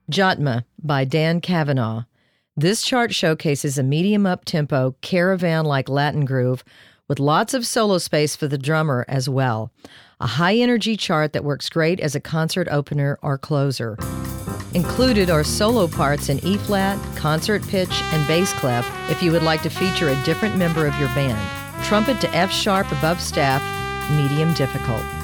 Jatma by Dan Kavanaugh. This chart showcases a medium up-tempo, caravan-like Latin groove with lots of solo space for the drummer as well. A high-energy chart that works great as a concert opener or closer. Included are solo parts in E-flat, concert pitch, and bass clef if you would like to feature a different member of your band. Trumpet to F-sharp above staff, medium difficult.